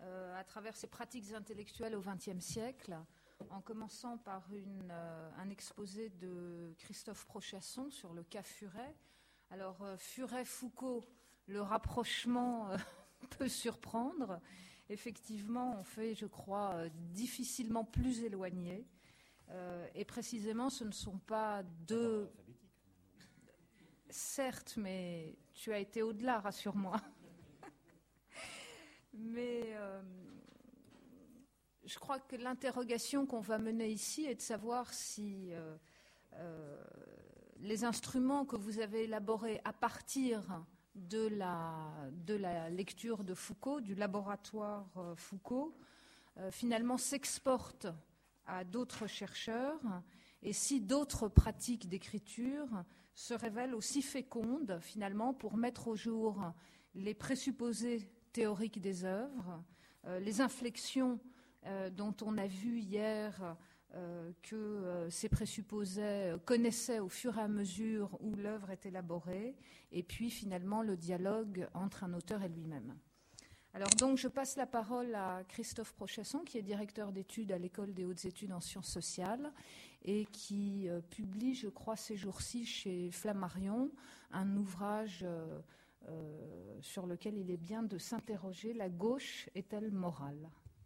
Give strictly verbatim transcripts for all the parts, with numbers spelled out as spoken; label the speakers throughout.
Speaker 1: euh, à travers ses pratiques intellectuelles au vingtième siècle, en commençant par une, euh, un exposé de Christophe Prochasson sur le cas Furet. Alors, euh, Furet-Foucault, le rapprochement euh, peut surprendre. Effectivement, on fait, je crois, euh, difficilement plus éloignés. Euh, et précisément, ce ne sont pas deux... Certes, mais tu as été au-delà, rassure-moi. Mais euh, je crois que l'interrogation qu'on va mener ici est de savoir si euh, euh, les instruments que vous avez élaborés à partir de la, de la lecture de Foucault, du laboratoire euh, Foucault, euh, finalement s'exportent à d'autres chercheurs, et si d'autres pratiques d'écriture se révèlent aussi fécondes, finalement, pour mettre au jour les présupposés théoriques des œuvres, euh, les inflexions euh, dont on a vu hier euh, que euh, ces présupposés connaissaient au fur et à mesure où l'œuvre est élaborée, et puis finalement le dialogue entre un auteur et lui-même. Alors donc je passe la parole à Christophe Prochasson, qui est directeur d'études à l'École des hautes études en sciences sociales et qui euh, publie, je crois, ces jours-ci chez Flammarion, un ouvrage euh, euh, sur lequel il est bien de s'interroger: la gauche est-elle morale?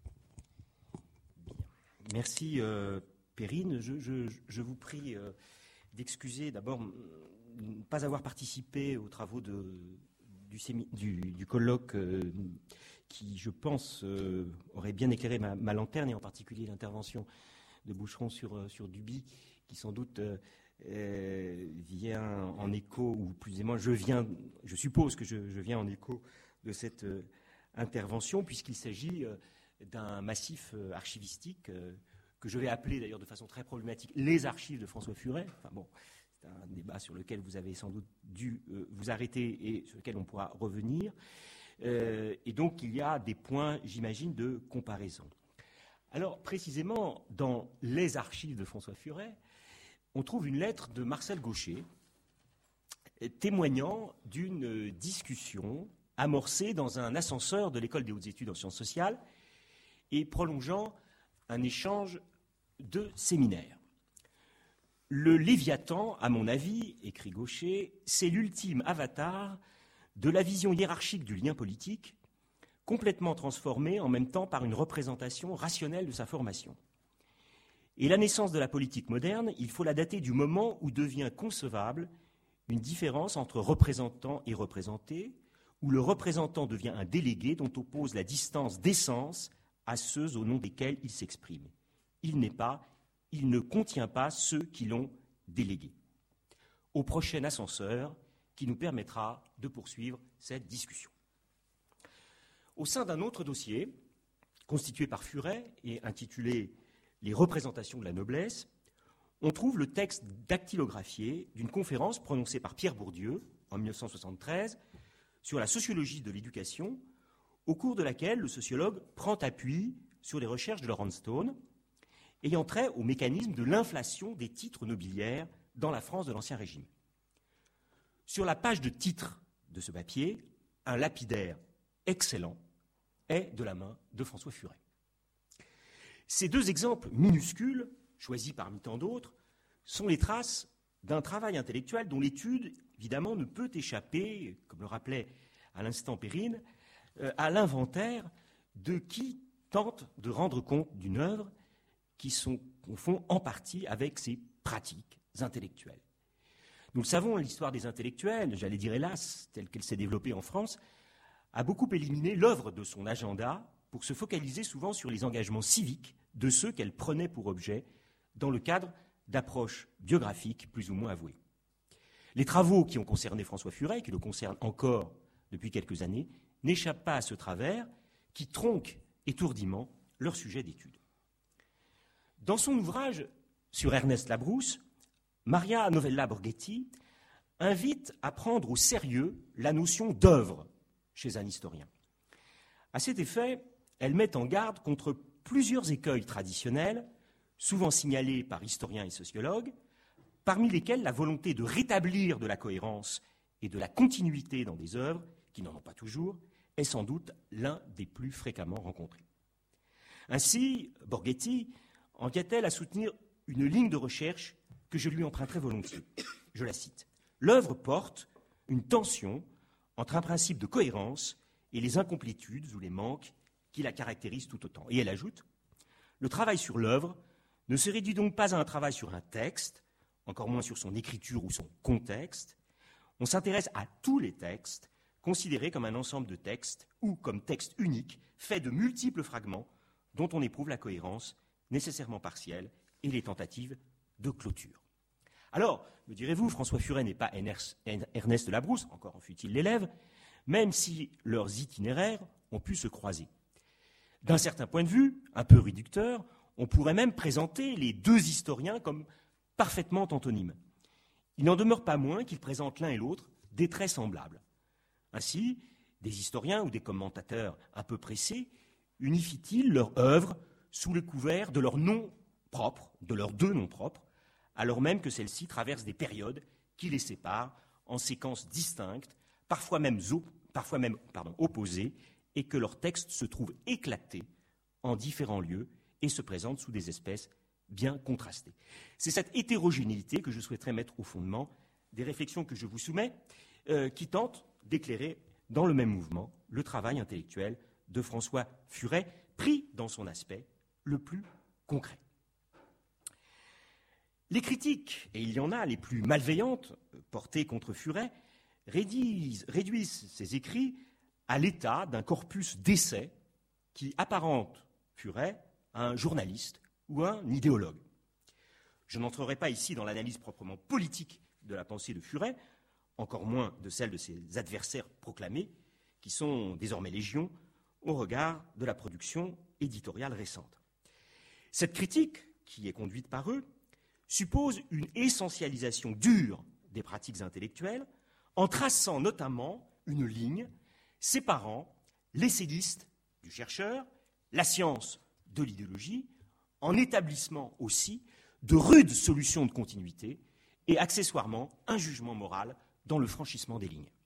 Speaker 2: Bien. Merci euh, Perrine. Je, je, je vous prie euh, d'excuser d'abord ne pas avoir participé aux travaux de... Du, sémi, du, du colloque euh, qui, je pense, euh, aurait bien éclairé ma, ma lanterne, et en particulier l'intervention de Boucheron sur, euh, sur Duby, qui sans doute euh, euh, vient en écho, ou plus ou moins, je, viens, je suppose que je, je viens en écho de cette euh, intervention, puisqu'il s'agit euh, d'un massif euh, archivistique euh, que je vais appeler d'ailleurs de façon très problématique les archives de François Furet. Enfin bon, un débat sur lequel vous avez sans doute dû euh, vous arrêter et sur lequel on pourra revenir. Euh, et donc, il y a des points, j'imagine, de comparaison. Alors, précisément, dans les archives de François Furet, on trouve une lettre de Marcel Gaucher témoignant d'une discussion amorcée dans un ascenseur de l'École des hautes études en sciences sociales et prolongeant un échange de séminaires. Le Léviathan, à mon avis, écrit Gaucher, c'est l'ultime avatar de la vision hiérarchique du lien politique, complètement transformée en même temps par une représentation rationnelle de sa formation. Et la naissance de la politique moderne, il faut la dater du moment où devient concevable une différence entre représentant et représenté, où le représentant devient un délégué dont oppose la distance d'essence à ceux au nom desquels il s'exprime. Il n'est pas il ne contient pas ceux qui l'ont délégué. Au prochain ascenseur qui nous permettra de poursuivre cette discussion. Au sein d'un autre dossier, constitué par Furet et intitulé « Les représentations de la noblesse », on trouve le texte dactylographié d'une conférence prononcée par Pierre Bourdieu en mille neuf cent soixante-treize sur la sociologie de l'éducation, au cours de laquelle le sociologue prend appui sur les recherches de Laurent Stone, ayant trait au mécanisme de l'inflation des titres nobiliaires dans la France de l'Ancien Régime. Sur la page de titre de ce papier, un lapidaire excellent est de la main de François Furet. Ces deux exemples minuscules, choisis parmi tant d'autres, sont les traces d'un travail intellectuel dont l'étude, évidemment, ne peut échapper, comme le rappelait à l'instant Perrine, à l'inventaire de qui tente de rendre compte d'une œuvre qui sont, confond en partie avec ses pratiques intellectuelles. Nous le savons, l'histoire des intellectuels, j'allais dire hélas, telle qu'elle s'est développée en France, a beaucoup éliminé l'œuvre de son agenda pour se focaliser souvent sur les engagements civiques de ceux qu'elle prenait pour objet dans le cadre d'approches biographiques plus ou moins avouées. Les travaux qui ont concerné François Furet, qui le concernent encore depuis quelques années, n'échappent pas à ce travers qui tronque étourdiment leur sujet d'étude. Dans son ouvrage sur Ernest Labrousse, Maria Novella Borghetti invite à prendre au sérieux la notion d'œuvre chez un historien. À cet effet, elle met en garde contre plusieurs écueils traditionnels, souvent signalés par historiens et sociologues, parmi lesquels la volonté de rétablir de la cohérence et de la continuité dans des œuvres, qui n'en ont pas toujours, est sans doute l'un des plus fréquemment rencontrés. Ainsi, Borghetti en vient-elle à soutenir une ligne de recherche que je lui emprunterai volontiers. Je la cite. « L'œuvre porte une tension entre un principe de cohérence et les incomplétudes ou les manques qui la caractérisent tout autant. » Et elle ajoute « Le travail sur l'œuvre ne se réduit donc pas à un travail sur un texte, encore moins sur son écriture ou son contexte. On s'intéresse à tous les textes, considérés comme un ensemble de textes ou comme textes uniques, faits de multiples fragments dont on éprouve la cohérence nécessairement partielle et les tentatives de clôture. » Alors, me direz-vous, François Furet n'est pas Ernest de Labrousse, encore en fut-il l'élève, même si leurs itinéraires ont pu se croiser. D'un certain point de vue, un peu réducteur, on pourrait même présenter les deux historiens comme parfaitement antonymes. Il n'en demeure pas moins qu'ils présentent l'un et l'autre des traits semblables. Ainsi, des historiens ou des commentateurs un peu pressés unifient-ils leur œuvre sous le couvert de leurs noms propres, de leurs deux noms propres, alors même que celles-ci traversent des périodes qui les séparent en séquences distinctes, parfois même, parfois même pardon, opposées, et que leurs textes se trouvent éclatés en différents lieux et se présentent sous des espèces bien contrastées. C'est cette hétérogénéité que je souhaiterais mettre au fondement des réflexions que je vous soumets, euh, qui tentent d'éclairer dans le même mouvement le travail intellectuel de François Furet, pris dans son aspect le plus concret. Les critiques, et il y en a les plus malveillantes, portées contre Furet, réduisent, réduisent ses écrits à l'état d'un corpus d'essais qui apparente Furet à un journaliste ou à un idéologue. Je n'entrerai pas ici dans l'analyse proprement politique de la pensée de Furet, encore moins de celle de ses adversaires proclamés, qui sont désormais légion au regard de la production éditoriale récente. Cette critique, qui est conduite par eux, suppose une essentialisation dure des pratiques intellectuelles, en traçant notamment une ligne séparant l'essayiste du chercheur, la science de l'idéologie, en établissement aussi de rudes solutions de continuité et accessoirement un jugement moral dans le franchissement des lignes.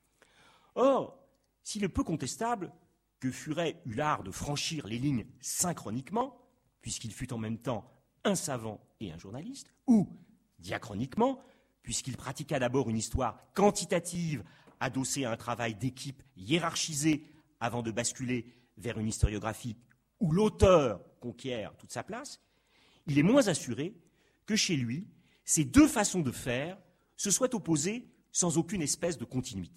Speaker 2: Or, s'il est peu contestable que Furet eut l'art de franchir les lignes synchroniquement, puisqu'il fut en même temps un savant et un journaliste, ou diachroniquement, puisqu'il pratiqua d'abord une histoire quantitative adossée à un travail d'équipe hiérarchisé avant de basculer vers une historiographie où l'auteur conquiert toute sa place, il est moins assuré que chez lui, ces deux façons de faire se soient opposées sans aucune espèce de continuité.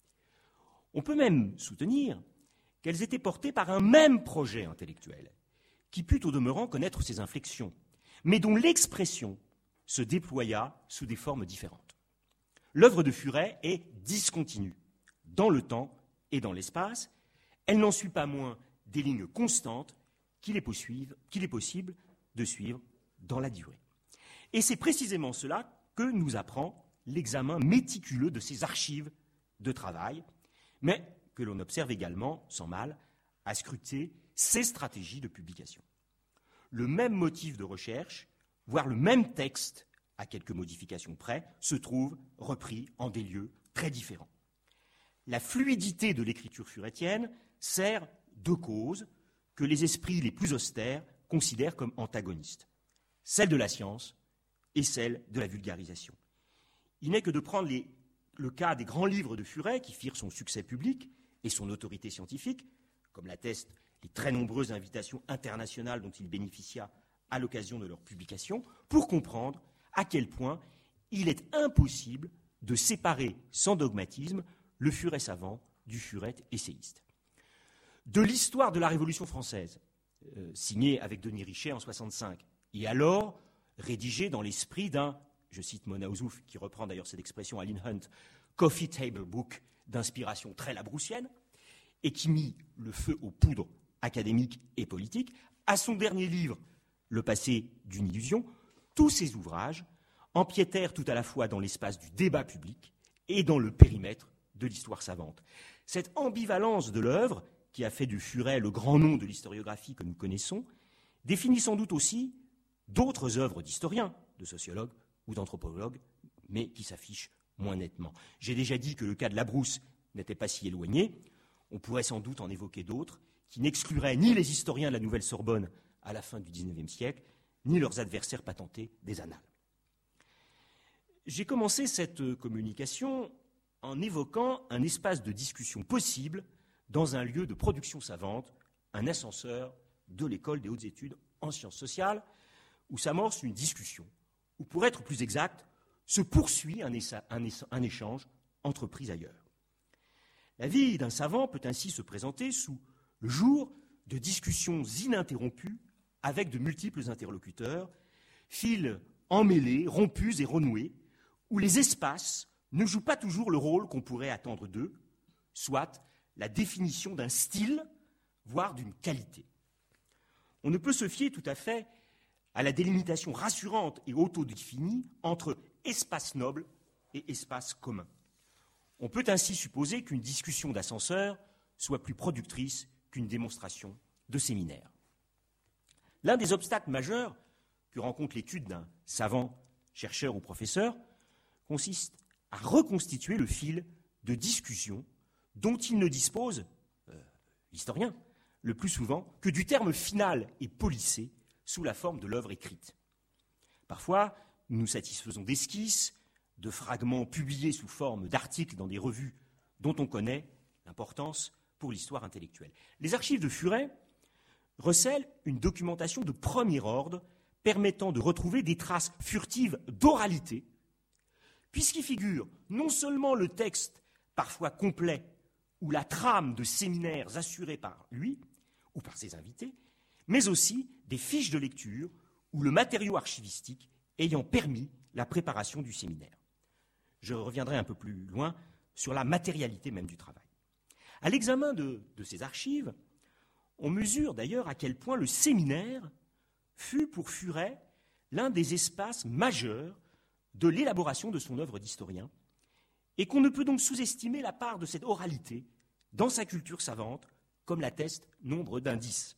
Speaker 2: On peut même soutenir qu'elles étaient portées par un même projet intellectuel, qui put au demeurant connaître ses inflexions, mais dont l'expression se déploya sous des formes différentes. L'œuvre de Furet est discontinue, dans le temps et dans l'espace. Elle n'en suit pas moins des lignes constantes qu'il est, qu'il est possible de suivre dans la durée. Et c'est précisément cela que nous apprend l'examen méticuleux de ses archives de travail, mais que l'on observe également, sans mal, à scruter ses stratégies de publication. Le même motif de recherche, voire le même texte, à quelques modifications près, se trouve repris en des lieux très différents. La fluidité de l'écriture furétienne sert deux causes que les esprits les plus austères considèrent comme antagonistes, celle de la science et celle de la vulgarisation. Il n'est que de prendre les, le cas des grands livres de Furet qui firent son succès public et son autorité scientifique, comme l'attestent les très nombreuses invitations internationales dont il bénéficia à l'occasion de leur publication, pour comprendre à quel point il est impossible de séparer sans dogmatisme le Furet savant du Furet essayiste. De l'histoire de la Révolution française, euh, signée avec Denis Richet en soixante-cinq, et alors rédigée dans l'esprit d'un, je cite Mona Ozouf, qui reprend d'ailleurs cette expression à Lynn Hunt, coffee table book d'inspiration très labroussienne, et qui mit le feu aux poudres académiques et politiques, à son dernier livre, Le passé d'une illusion, tous ces ouvrages empiétèrent tout à la fois dans l'espace du débat public et dans le périmètre de l'histoire savante. Cette ambivalence de l'œuvre, qui a fait du Furet le grand nom de l'historiographie que nous connaissons, définit sans doute aussi d'autres œuvres d'historiens, de sociologues ou d'anthropologues, mais qui s'affichent moins nettement. J'ai déjà dit que le cas de Labrousse n'était pas si éloigné. On pourrait sans doute en évoquer d'autres, qui n'excluraient ni les historiens de la Nouvelle Sorbonne à la fin du dix-neuvième siècle, ni leurs adversaires patentés des annales. J'ai commencé cette communication en évoquant un espace de discussion possible dans un lieu de production savante, un ascenseur de l'école des hautes études en sciences sociales, où s'amorce une discussion, ou pour être plus exact, se poursuit un, essa- un, essa- un échange entrepris ailleurs. La vie d'un savant peut ainsi se présenter sous le jour de discussions ininterrompues avec de multiples interlocuteurs, fils emmêlés, rompus et renoués, où les espaces ne jouent pas toujours le rôle qu'on pourrait attendre d'eux, soit la définition d'un style, voire d'une qualité. On ne peut se fier tout à fait à la délimitation rassurante et autodéfinie entre espace noble et espace commun. On peut ainsi supposer qu'une discussion d'ascenseur soit plus productrice qu'une démonstration de séminaire. L'un des obstacles majeurs que rencontre l'étude d'un savant, chercheur ou professeur consiste à reconstituer le fil de discussion dont il ne dispose, euh, l'historien, le plus souvent, que du terme final et polissé sous la forme de l'œuvre écrite. Parfois, nous nous satisfaisons d'esquisses, de fragments publiés sous forme d'articles dans des revues dont on connaît l'importance pour l'histoire intellectuelle. Les archives de Furet recèlent une documentation de premier ordre permettant de retrouver des traces furtives d'oralité, puisqu'y figure non seulement le texte, parfois complet, ou la trame de séminaires assurés par lui ou par ses invités, mais aussi des fiches de lecture ou le matériau archivistique ayant permis la préparation du séminaire. Je reviendrai un peu plus loin sur la matérialité même du travail. À l'examen de, de ces archives, on mesure d'ailleurs à quel point le séminaire fut pour Furet l'un des espaces majeurs de l'élaboration de son œuvre d'historien, et qu'on ne peut donc sous-estimer la part de cette oralité dans sa culture savante, comme l'attestent nombre d'indices.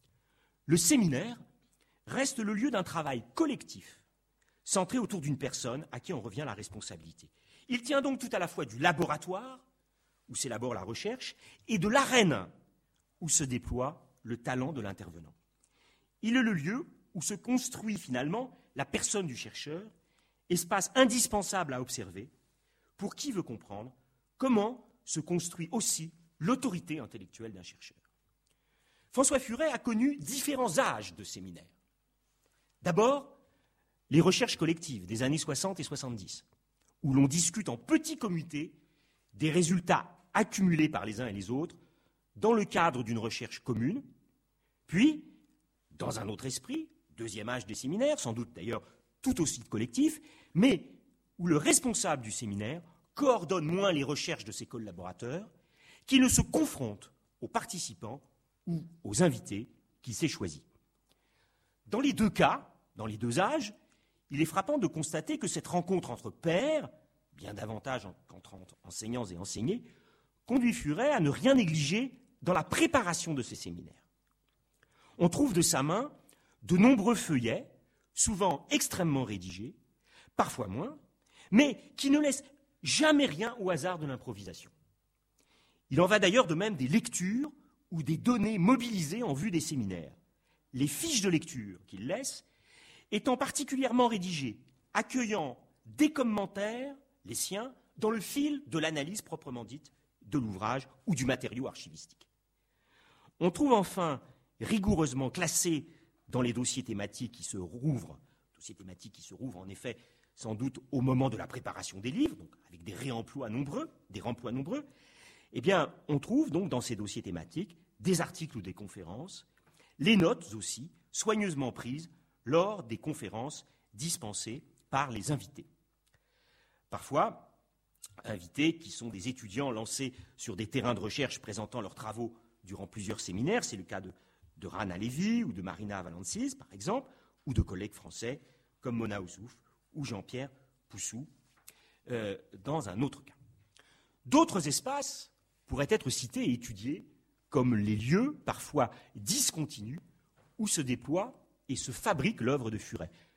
Speaker 2: Le séminaire reste le lieu d'un travail collectif, centré autour d'une personne à qui on revient la responsabilité. Il tient donc tout à la fois du laboratoire, où s'élabore la recherche, et de l'arène, où se déploie le talent de l'intervenant. Il est le lieu où se construit finalement la personne du chercheur, espace indispensable à observer pour qui veut comprendre comment se construit aussi l'autorité intellectuelle d'un chercheur. François Furet a connu différents âges de séminaire. D'abord, les recherches collectives des années soixante et soixante-dix, où l'on discute en petits comités des résultats accumulés par les uns et les autres dans le cadre d'une recherche commune, puis, dans un autre esprit, deuxième âge des séminaires, sans doute d'ailleurs tout aussi collectif, mais où le responsable du séminaire coordonne moins les recherches de ses collaborateurs, qui ne se confrontent aux participants ou aux invités qu'il s'est choisis. Dans les deux cas, dans les deux âges, il est frappant de constater que cette rencontre entre pairs, bien davantage qu'entre enseignants et enseignés, conduit Furet à ne rien négliger dans la préparation de ces séminaires. On trouve de sa main de nombreux feuillets, souvent extrêmement rédigés, parfois moins, mais qui ne laissent jamais rien au hasard de l'improvisation. Il en va d'ailleurs de même des lectures ou des données mobilisées en vue des séminaires. Les fiches de lecture qu'il laisse étant particulièrement rédigées, accueillant des commentaires, les siens, dans le fil de l'analyse proprement dite de l'ouvrage ou du matériau archivistique. On trouve enfin rigoureusement classés dans les dossiers thématiques qui se rouvrent, dossiers thématiques qui se rouvrent en effet sans doute au moment de la préparation des livres, donc avec des réemplois nombreux, des remplois nombreux, eh bien, on trouve donc dans ces dossiers thématiques des articles ou des conférences, les notes aussi, soigneusement prises lors des conférences dispensées par les invités. Parfois, invités qui sont des étudiants lancés sur des terrains de recherche présentant leurs travaux durant plusieurs séminaires, c'est le cas de, de Rana Lévy ou de Marina Valensis, par exemple, ou de collègues français comme Mona Ozouf ou Jean-Pierre Poussou, euh, dans un autre cas. D'autres espaces pourraient être cités et étudiés comme les lieux, parfois discontinus, où se déploie et se fabrique l'œuvre de Furet.